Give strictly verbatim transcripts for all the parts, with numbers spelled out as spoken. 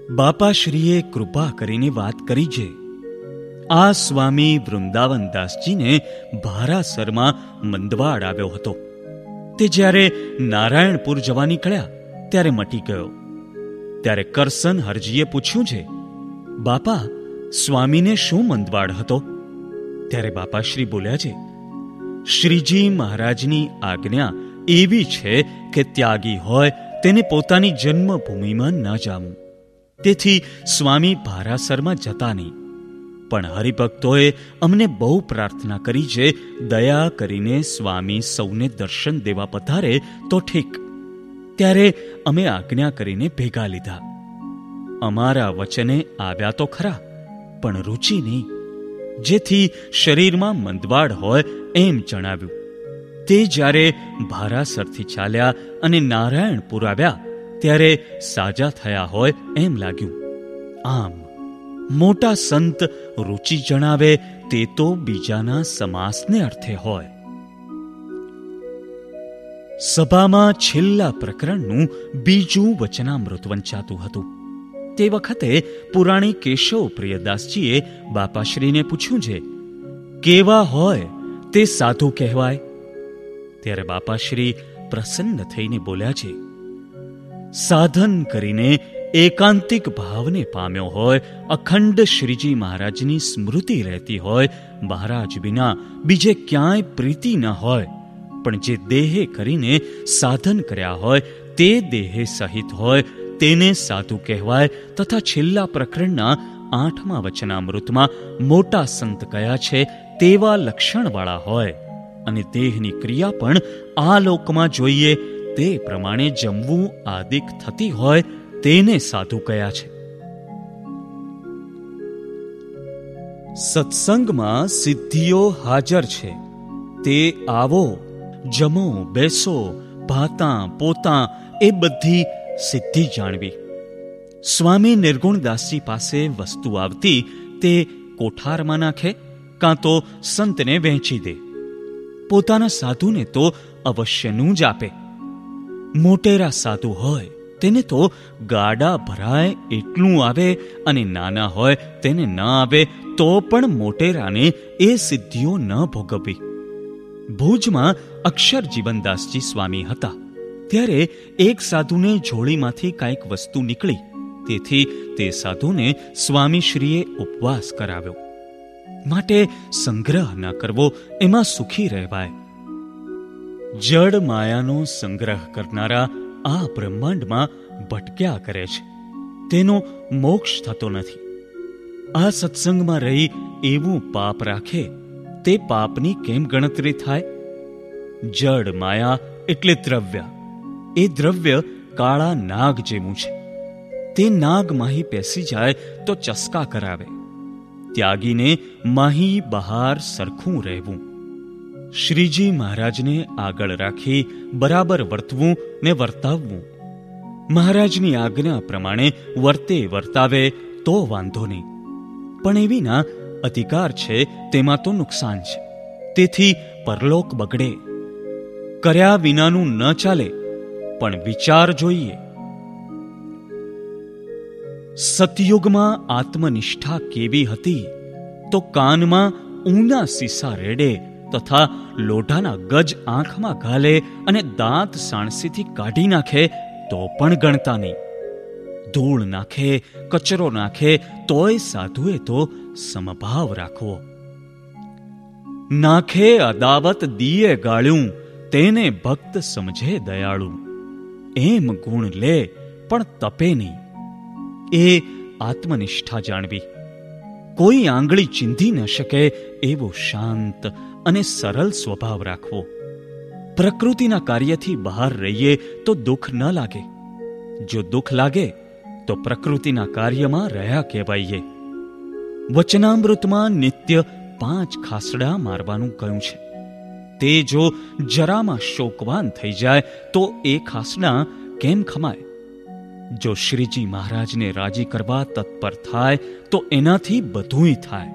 બાપાશ્રીએ કૃપા કરીને વાત કરી છે. આ સ્વામી વૃંદાવનદાસજીને ભારાસરમાં મંદવાડ આવ્યો હતો. તે જ્યારે નારાયણપુર જવા નીકળ્યા ત્યારે મટી ગયો. ત્યારે કરસન હરજીએ પૂછ્યું છે, બાપા, સ્વામીને શું મંદવાડ હતો? ત્યારે બાપાશ્રી બોલ્યા છે, શ્રીજી મહારાજની આજ્ઞા એવી છે કે ત્યાગી હોય તેને પોતાની જન્મભૂમિમાં ન જાવું. તેથી સ્વામી ભારાસરમાં જતા નહીં. પણ હરિભક્તોએ અમને બહુ પ્રાર્થના કરી છે, દયા કરીને સ્વામી સૌને દર્શન દેવા પધારે તો ઠીક. ત્યારે અમે આજ્ઞા કરીને ભેગા લીધા. અમારા વચને આવ્યા તો ખરા, પણ રુચિ નહીં. જેથી શરીરમાં મંદવાડ હોય એમ જણાવ્યું. તે જ્યારે ભારાસરથી ચાલ્યા અને નારાયણપુર આવ્યા ત્યારે સાજા થયા હોય એમ લાગ્યું. આમ મોટા સંત રુચિ જણાવે તે તો બીજાના સમાસને અર્થે હોય. સભામાં છેલ્લા પ્રકરણનું બીજું વચનામૃત વંચાતું હતું. તે વખતે પુરાણી કેશવ પ્રિયદાસજીએ બાપાશ્રીને પૂછ્યું છે, કેવા હોય તે સાધુ કહેવાય? ત્યારે બાપાશ્રી પ્રસન્ન થઈને બોલ્યા છે, સાધન કરીને એકાંતિક ભાવને પામ્યો હોય, અખંડ શ્રીજી મહારાજની સ્મૃતિ રહેતી હોય, મહારાજ વિના બીજે ક્યાંય પ્રીતિ ન હોય, પણ જે દેહે કરીને સાધન કર્યા હોય તે દેહે સહિત હોય તેને સાધુ કહેવાય. તથા છેલ્લા પ્રકરણના આઠમા વચનામૃતમાં મોટા સંત કયા છે તેવા લક્ષણવાળા હોય અને દેહની ક્રિયા પણ આ લોકમાં જોઈએ તે પ્રમાણે જમવું આદિક થતી હોય તેને સાધુ કયા છે. સત્સંગમાં સિદ્ધિઓ હાજર છે, તે આવો, જમો, બેસો, ભાતા પોતા એ બધી સિદ્ધિ જાણવી. સ્વામી નિર્ગુણદાસજી પાસે વસ્તુ આવતી તે કોઠારમાં નાખે કાં તો સંતને વહેંચી દે. પોતાના સાધુને તો અવશ્યનું જ આપે. મોટેરા સાધુ હોય તેને તો ગાડા ભરાય એટલું આવે અને નાના હોય તેને ન આવે તો પણ મોટેરાને એ સિદ્ધિઓ ન ભોગવવી. ભુજમાં અક્ષર જીવનદાસજી સ્વામી હતા ત્યારે એક સાધુને જોડીમાંથી કાંઈક વસ્તુ નીકળી. તેથી તે સાધુને સ્વામીશ્રીએ ઉપવાસ કરાવ્યો. માટે સંગ્રહ ન કરવો, એમાં સુખી રહેવાય. જડ માયાનો સંગ્રહ કરનારા આ બ્રહ્માંડમાં ભટક્યા કરે છે, તેનો મોક્ષ થતો નથી. આ સત્સંગમાં રહી એવું પાપ રાખે તે પાપની કેમ ગણતરી થાય? જડ માયા એટલે દ્રવ્ય. એ દ્રવ્ય કાળા નાગ જેવું છે. તે નાગ માહી પેસી જાય તો ચસકા કરાવે. ત્યાગીને માહી બહાર સરખું રહેવું. શ્રીજી મહારાજને આગળ રાખી બરાબર વર્તવું ને વર્તાવવું. મહારાજની આજ્ઞા પ્રમાણે વર્તે વર્તાવે તો વાંધો નહીં, પણ એવીના અધિકાર છે તેમાં તો નુકસાન છે. તેથી પરલોક બગડે. કર્યા વિનાનું ન ચાલે, પણ વિચાર જોઈએ. સતયુગમાં આત્મનિષ્ઠા કેવી હતી તો કાનમાં ઊના સીસા રેડે તથા લોઢાના ગજ આંખમાં ઘાલે અને દાંત સાણસીથી કાઢી નાખે તો પણ ગણતા નહીં. ધૂળ નાખે, કચરો નાખે તોય સાધુએ તો સમભાવ રાખવો. નાખે અદાવત દીએ ગાળ્યું, તેને ભક્ત સમજે દયાળુ. એમ ગુણ લે પણ તપે નહીં. એ આત્મનિષ્ઠા જાણવી. કોઈ આંગળી ચીંધી ન શકે એવો શાંત અને સરળ સ્વભાવ રાખવો. પ્રકૃતિના કાર્યથી બહાર રહીએ તો દુઃખ ન લાગે. જો દુઃખ લાગે તો પ્રકૃતિના કાર્યમાં રહ્યા કહેવાઈએ. વચનામૃતમાં નિત્ય પાંચ ખાસડા મારવાનું કહ્યું છે. તે જો જરામાં શોકવાન થઈ જાય તો એ ખાસડા કેમ ખમાય? જો શ્રીજી મહારાજને રાજી કરવા તત્પર થાય તો એનાથી બધુંય થાય.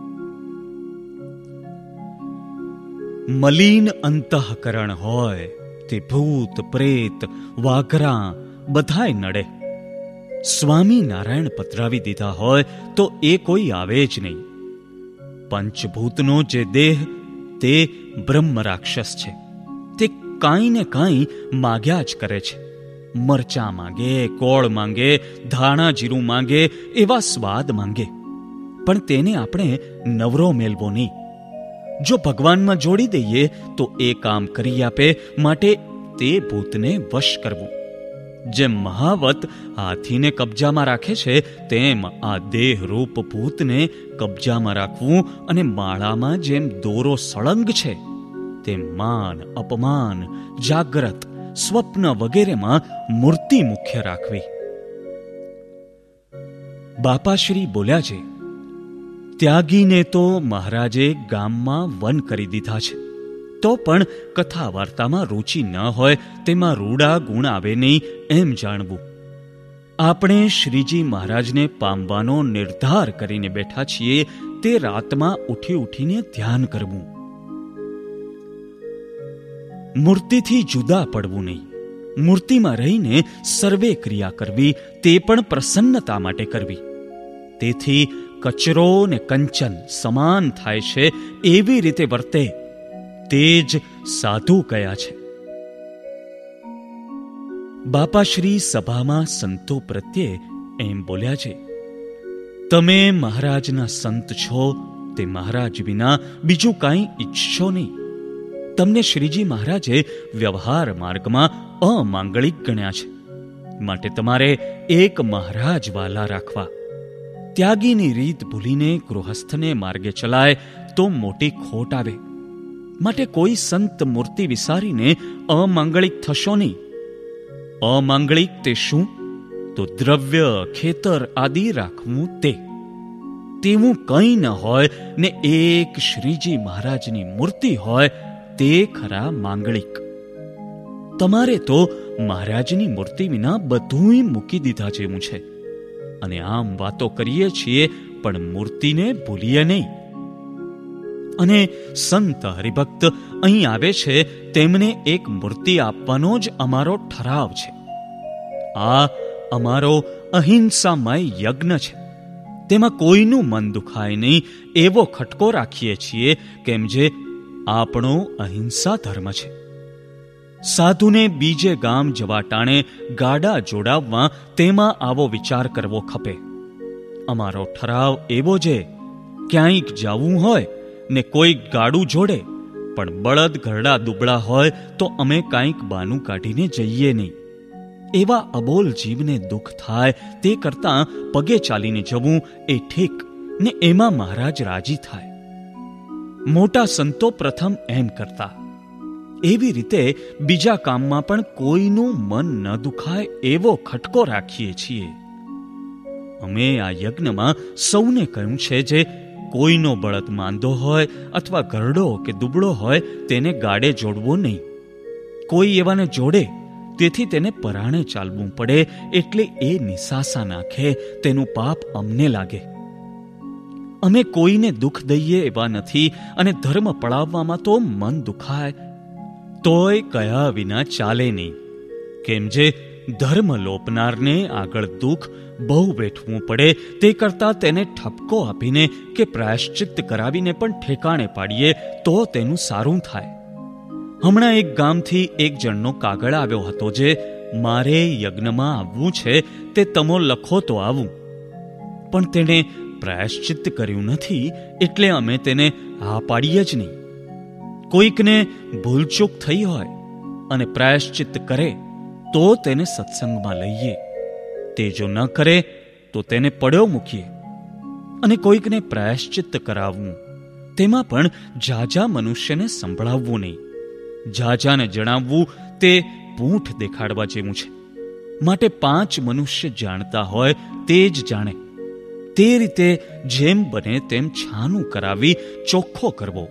મલિન અંતઃકરણ હોય તે ભૂત પ્રેત વાઘરા બધાય નડે. સ્વામી નારાયણ પધરાવી દીધા હોય તો એ કોઈ આવે જ નહીં. પંચભૂતનો જે દેહ તે બ્રહ્મ રાક્ષસ છે. તે કાંઈ ને કાંઈ માગ્યા જ કરે છે. મરચાં માંગે, ગોળ માંગે, ધાણા જીરું માંગે, એવા સ્વાદ માંગે, પણ તેને આપણે નવરો મેલવો નહીં. જો ભગવાનમાં જોડી દઈએ તો એ કામ કરી આપે, માટે તે ભૂતને વશ કરવું. જેમ મહાવત હાથીને કબજામાં રાખે છે, તેમ આ દેહરૂપ ભૂતને કબજામાં રાખવું અને માળામાં જેમ દોરો સળંગ છે તેમ માન, અપમાન, જાગ્રત, સ્વપ્ન વગેરેમાં મૂર્તિ મુખ્ય રાખવી. બાપાશ્રી બોલ્યા છે, ત્યાગીને તો મહારાજે ગામમાં વન કરી દીધા છે, તો પણ કથા વાર્તામાં રુચિ ન હોય, તેમાં રૂડા ગુણ આવે નહીં એમ જાણવું. આપણે શ્રીજી મહારાજને પામવાનો નિર્ધાર કરીને બેઠા છીએ, તે રાતમાં ઉઠી ઉઠીને ધ્યાન કરવું. મૂર્તિથી જુદા પડવું નહીં. મૂર્તિમાં રહીને સર્વે ક્રિયા કરવી, તે પણ પ્રસન્નતા માટે કરવી. તેથી કચરો ને કંચન સમાન થાય છે, એવી રીતે વર્તે તે જ સાધુ કયા છે. બાપાશ્રી સભામાં સંતો પ્રત્યે એમ બોલ્યા છે, તમે મહારાજના સંત છો, તે મહારાજ વિના બીજું કાંઈ ઈચ્છો નહીં. તમને શ્રીજી મહારાજે વ્યવહાર માર્ગમાં અમાંગલિક ગણ્યા છે, માટે તમારે એક મહારાજ વાલા રાખવા. ત્યાગીની રીત ભૂલીને ગૃહસ્થને માર્ગે ચલાય તો મોટી ખોટ આવે. માટે કોઈ સંત મૂર્તિ વિસારીને અમાંગલિક થશો નહીં. અમાંગલિક તે શું? તો દ્રવ્ય, ખેતર આદિ રાખવું તે. તેવું કંઈ ન હોય ને એક શ્રીજી મહારાજની મૂર્તિ હોય, તે ખરા માંગલિક. તમારે તો મહારાજની મૂર્તિ વિના બધુંય મૂકી દીધા જેવું છે. અને આમ વાતો કરીએ છીએ, પણ મૂર્તિને ભૂલીએ નહીં. અને સંત હરિભક્ત અહીં આવે છે, તેમને એક મૂર્તિ આપવાનો જ અમારો ઠરાવ છે. આ અમારો અહિંસામય યજ્ઞ છે. તેમાં કોઈનું મન દુખાય નહીં એવો ખટકો રાખીએ છીએ, કેમ જે આપણો અહિંસા ધર્મ છે. સાધુને બીજે ગામ જવા ટાણે ગાડા જોડાવવા, તેમાં આવો વિચાર કરવો ખપે. અમારો ઠરાવ એવો છે, ક્યાંક જવું હોય ને કોઈ ગાડું જોડે, પણ બળદ ઘરડા દુબળા હોય તો અમે કાંઈક બાનું કાઢીને જઈએ નહીં. એવા અબોલ જીવને દુઃખ થાય તે કરતાં પગે ચાલીને જવું એ ઠીક, ને એમાં મહારાજ રાજી થાય. મોટા સંતો પ્રથમ એમ કરતા. એવી રીતે બીજા કામમાં પણ કોઈનું મન ન દુખાય એવો ખટકો રાખીએ છીએ. અમે આ યજ્ઞમાં સૌને કહ્યું છે, જે કોઈનો બળદ માંદો હોય અથવા ઘરડો કે દુબળો હોય, તેને ગાડે જોડવો નહીં. કોઈ એવાને જોડે તેથી તેને પરાણે ચાલવું પડે, એટલે એ નિસાસા નાખે, તેનું પાપ અમને લાગે. અમે કોઈને દુઃખ દઈએ એવા નથી, અને ધર્મ પડાવવામાં તો મન દુખાય તોય કયા વિના ચાલે નહીં. કેમ જે ધર્મ લોપનારને આગળ દુઃખ બહુ વેઠવું પડે, તે કરતાં તેને ઠપકો આપીને કે પ્રાયશ્ચિત્ત કરાવીને પણ ઠેકાણે પાડીએ તો તેનું સારું થાય. હમણાં એક ગામથી એક જણનો કાગળ આવ્યો હતો, જે મારે યજ્ઞમાં આવવું છે, તે તમો લખો તો આવું. પણ તેણે પ્રાયશ્ચિત્ત કર્યું નથી, એટલે અમે તેને હા પાડીએ જ નહીં. કોઈકને ભૂલચૂક થઈ હોય અને પ્રાયશ્ચિત્ત કરે તો તેને સત્સંગમાં લઈએ. તે જો ન કરે તો તેને પડ્યો મૂકીએ. અને કોઈકને પ્રાયશ્ચિત્ત કરાવવું, તેમાં પણ જાજા મનુષ્યને સંભળાવવું નહીં. જાજાને જણાવવું તે પૂંઠ દેખાડવા જેવું છે. માટે પાંચ મનુષ્ય જાણતા હોય તે જ જાણે. તે રીતે જેમ બને તેમ છાનું કરાવી ચોખ્ખો કરવો.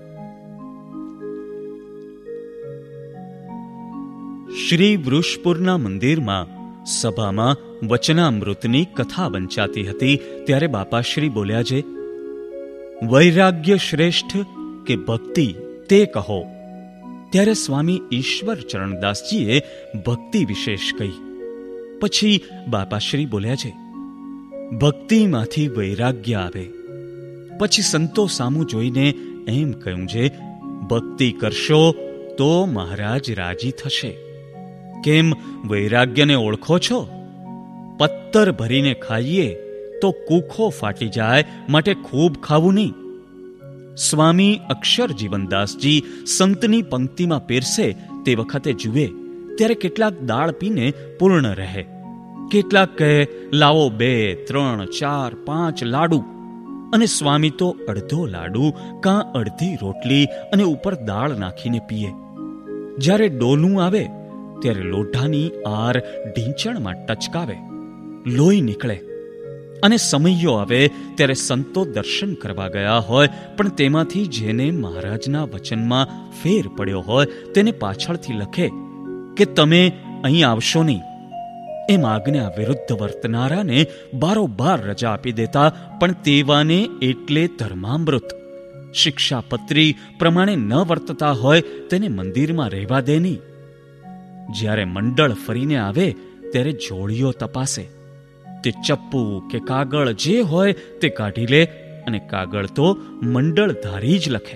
શ્રી વૃષપુરના મંદિરમાં સભામાં વચનામૃતની કથા વંચાતી હતી, ત્યારે બાપાશ્રી બોલ્યા છે, વૈરાગ્ય શ્રેષ્ઠ કે ભક્તિ તે કહો. ત્યારે સ્વામી ઈશ્વર ચરણદાસજીએ ભક્તિ વિશેષ કહી. પછી બાપાશ્રી બોલ્યા છે, ભક્તિમાંથી વૈરાગ્ય આવે. પછી સંતો સામું જોઈને એમ કહ્યું છે, ભક્તિ કરશો તો મહારાજ રાજી થશે. કેમ વૈરાગ્યને ઓળખો છો? પત્તર ભરીને ખાઈએ તો કૂખો ફાટી જાય, માટે ખૂબ ખાવું નહીં. સ્વામી અક્ષર જીવનદાસજી સંતની પંક્તિમાં પીરસે તે વખતે જુએ ત્યારે કેટલાક દાળ પીને પૂર્ણ રહે, કેટલાક કહે લાવો બે ત્રણ ચાર પાંચ લાડુ, અને સ્વામી તો અડધો લાડુ કાં અડધી રોટલી અને ઉપર દાળ નાખીને પીએ. જ્યારે ડોલું આવે ત્યારે લોઢાની આર ઢીંચણમાં ટચકાવે, લોહી નીકળે. અને સમયો આવે ત્યારે સંતો દર્શન કરવા ગયા હોય, પણ તેમાંથી જેને મહારાજના વચનમાં ફેર પડ્યો હોય તેને પાછળથી લખે કે તમે અહીં આવશો નહીં. એમ આજ્ઞા વિરુદ્ધ વર્તનારાને બારોબાર રજા આપી દેતા, પણ તેવાને એટલે ધર્મામૃત. શિક્ષાપત્રી પ્રમાણે ન વર્તતા હોય તેને મંદિરમાં રહેવા દે નહીં. જ્યારે મંડળ ફરીને આવે ત્યારે જોડીઓ તપાસે. તે ચપ્પુ કે કાગળ જે હોય તે કાઢી લે, અને કાગળ તો મંડળધારી જ લખે.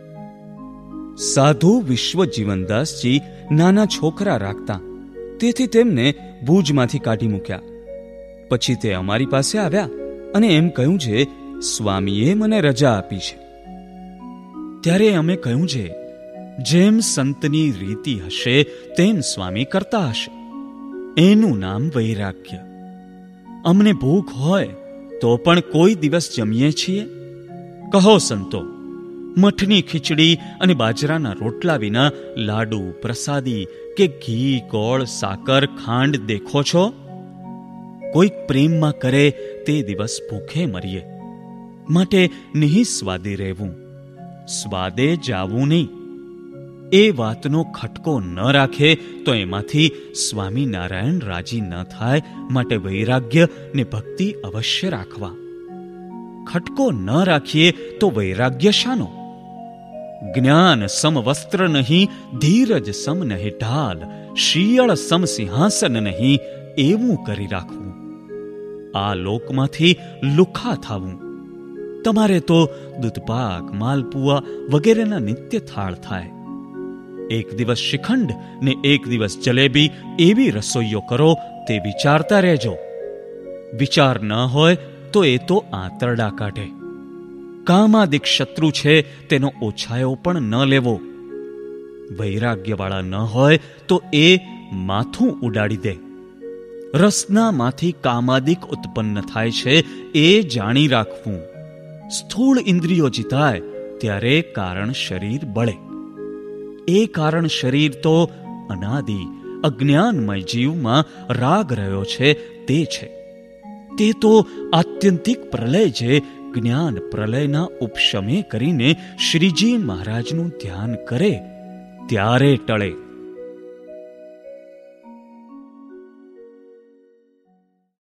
સાધુ વિશ્વ જીવનદાસજી નાના છોકરા રાખતા, તેથી તેમને ભુજમાંથી કાઢી મૂક્યા. પછી તે અમારી પાસે આવ્યા અને એમ કહ્યું છે, સ્વામીએ મને રજા આપી છે. ત્યારે અમે કહ્યું છે, જેમ સંતની રીતિ હશે તેમ સ્વામી કરતા હશે. એનું નામ વૈરાગ્ય. અમને ભૂખ હોય તો પણ કોઈ દિવસ જમીએ છીએ? કહો સંતો, મઠની ખીચડી અને બાજરાના રોટલા વિના લાડુ, પ્રસાદી કે ઘી, ગોળ, સાકર, ખાંડ દેખો છો? કોઈક પ્રેમમાં કરે તે દિવસ ભૂખે મરીએ. માટે નિઃસ્વાદે રહેવું, સ્વાદે જાવું નહીં. એ વાતનો ખટકો ન રાખે તો એમાંથી સ્વામિનારાયણ રાજી ન થાય. માટે વૈરાગ્ય ને ભક્તિ અવશ્ય રાખવા. ખટકો ન રાખીએ તો વૈરાગ્ય શાનો? જ્ઞાન સમ વસ્ત્ર નહીં, ધીરજ સમ નહીં ઢાલ, શિયળ સમ સિંહાસન નહીં, એવું કરી રાખવું. આ લોકમાંથી લુખા થાવું. તમારે તો દૂધપાક, માલપુઆ વગેરેના નિત્ય થાળ થાય. એક દિવસ શ્રીખંડ ને એક દિવસ જલેબી એવી રસોઈઓ કરો તે વિચારતા રહેજો. વિચાર ન હોય તો એ તો આંતરડા કાઢે. કામાદિક શત્રુ છે તેનો ઓછાયો પણ ન લેવો. વૈરાગ્યવાળા ન હોય તો એ માથું ઉડાડી દે. રસનામાંથી કામાદિક ઉત્પન્ન થાય છે એ જાણી રાખવું. સ્થૂળ ઇન્દ્રિયો જીતાય ત્યારે કારણ શરીર બળે. એ કારણ શરીર તો અનાદિ અજ્ઞાનમય જીવમાં રાગ રહ્યો છે તે છે. તે તો આત્યંતિક પ્રલય છે. જ્ઞાન પ્રલયના ઉપશમે કરીને શ્રીજી મહારાજનું ધ્યાન કરે ત્યારે ટળે.